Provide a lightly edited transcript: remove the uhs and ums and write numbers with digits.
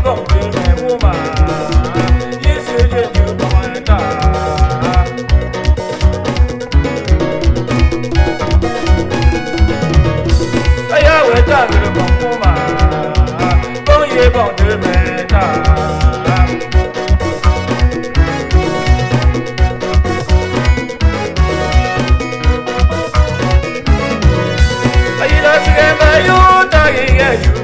bon de me muma Yesu je ju bonta Aya we ta de bon muma Bon ye bon de me ta Ayira sige me yo ta ye